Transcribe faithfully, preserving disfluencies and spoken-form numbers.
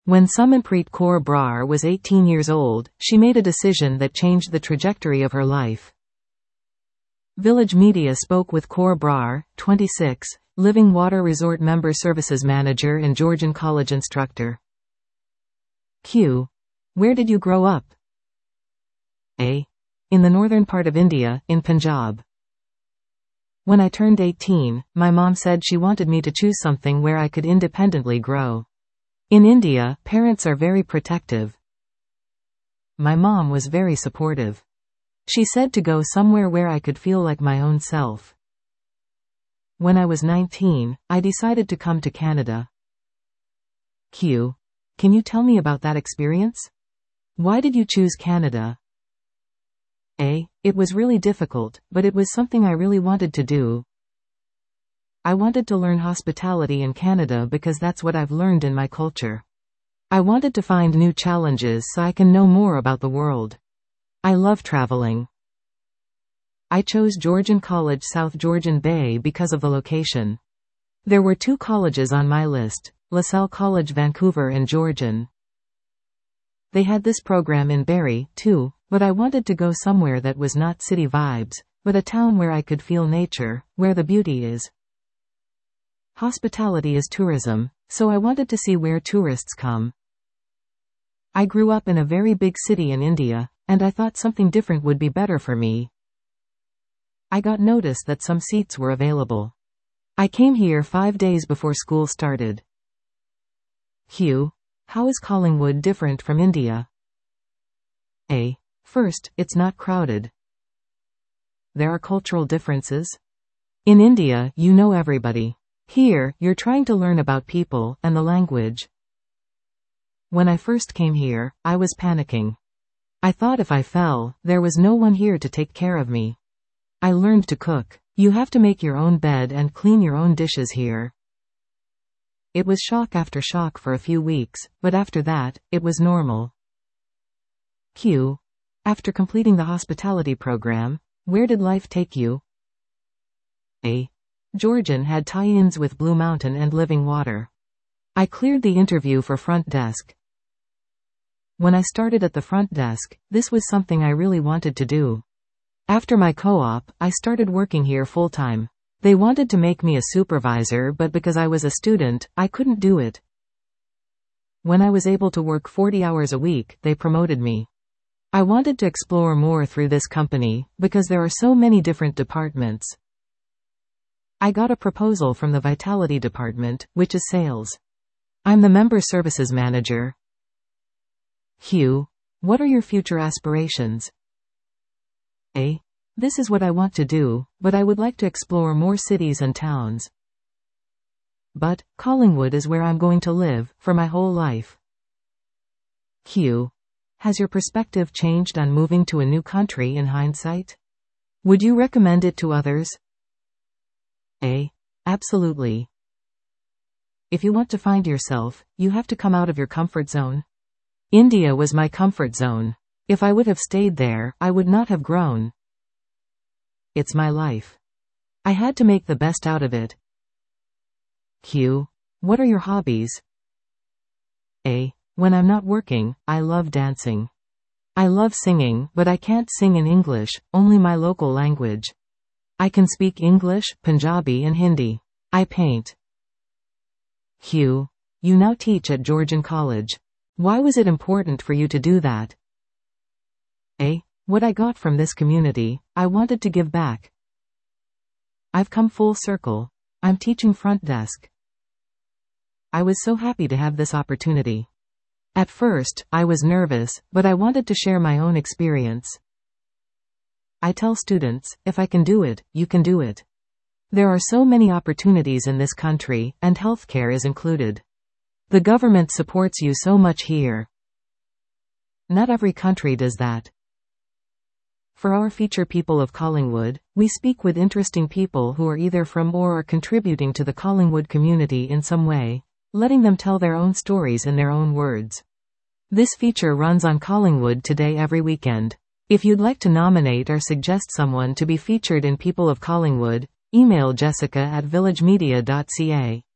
When Sumanpreet Kaur Brar was eighteen years old, she made a decision that changed the trajectory of her life. Village Media spoke with Kaur Brar, twenty-six, Living Water Resort Member Services Manager and Georgian College instructor. Q. Where did you grow up? A. In the northern part of India, in Punjab. When I turned eighteen, my mom said she wanted me to choose something where I could independently grow. In India, parents are very protective. My mom was very supportive. She said to go somewhere where I could feel like my own self. When I was nineteen, I decided to come to Canada. Q. Can you tell me about that experience? Why did you choose Canada? A. It was really difficult, but it was something I really wanted to do. I wanted to learn hospitality in Canada because that's what I've learned in my culture. I wanted to find new challenges so I can know more about the world. I love traveling. I chose Georgian College South Georgian Bay because of the location. There were two colleges on my list, LaSalle College Vancouver and Georgian. They had this program in Barrie, too, but I wanted to go somewhere that was not city vibes, but a town where I could feel nature, where the beauty is. Hospitality is tourism, so I wanted to see where tourists come. I grew up in a very big city in India, and I thought something different would be better for me. I got notice that some seats were available. I came here five days before school started. Q. How is Collingwood different from India? A. First, it's not crowded. There are cultural differences. In India, you know everybody. Here, you're trying to learn about people and the language. When I first came here, I was panicking. I thought if I fell, there was no one here to take care of me. I learned to cook. You have to make your own bed and clean your own dishes here. It was shock after shock for a few weeks, but after that, it was normal. Q. After completing the hospitality program, where did life take you? A. Georgian had tie-ins with Blue Mountain and Living Water. I cleared the interview for front desk. When I started at the front desk, this was something I really wanted to do. After my co-op, I started working here full-time. They wanted to make me a supervisor, but because I was a student, I couldn't do it. When I was able to work forty hours a week, they promoted me. I wanted to explore more through this company, because there are so many different departments. I got a proposal from the Vitality Department, which is sales. I'm the Member Services Manager. Q. What are your future aspirations? A. This is what I want to do, but I would like to explore more cities and towns. But, Collingwood is where I'm going to live, for my whole life. Q. Has your perspective changed on moving to a new country in hindsight? Would you recommend it to others? A. Absolutely. If you want to find yourself, you have to come out of your comfort zone. India was my comfort zone. If I would have stayed there, I would not have grown. It's my life. I had to make the best out of it. Q. What are your hobbies? A. When I'm not working, I love dancing. I love singing, but I can't sing in English, only my local language. I can speak English, Punjabi and Hindi. I paint. Q. You now teach at Georgian College. Why was it important for you to do that? A. What I got from this community, I wanted to give back. I've come full circle. I'm teaching front desk. I was so happy to have this opportunity. At first, I was nervous, but I wanted to share my own experience. I tell students, if I can do it, you can do it. There are so many opportunities in this country, and healthcare is included. The government supports you so much here. Not every country does that. For our feature people of Collingwood, we speak with interesting people who are either from or are contributing to the Collingwood community in some way, letting them tell their own stories in their own words. This feature runs on Collingwood Today every weekend. If you'd like to nominate or suggest someone to be featured in People of Collingwood, email Jessica at villagemedia dot c a.